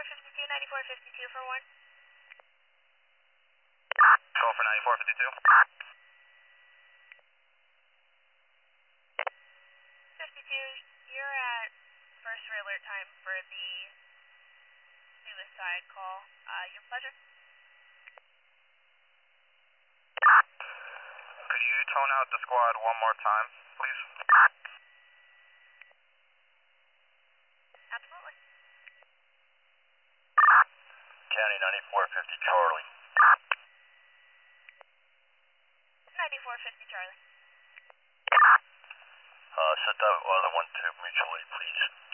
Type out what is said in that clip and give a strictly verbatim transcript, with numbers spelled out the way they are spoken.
ninety-four fifty-two, ninety-four fifty-two for one. Go for ninety-four fifty-two. fifty-two, you're at first alert time for the suicide call. Uh, your pleasure. Could you tone out the squad one more time, please? Absolutely. County ninety-four fifty Charlie. ninety-four fifty Charlie. Uh, set that uh, the one two mutual aid, please.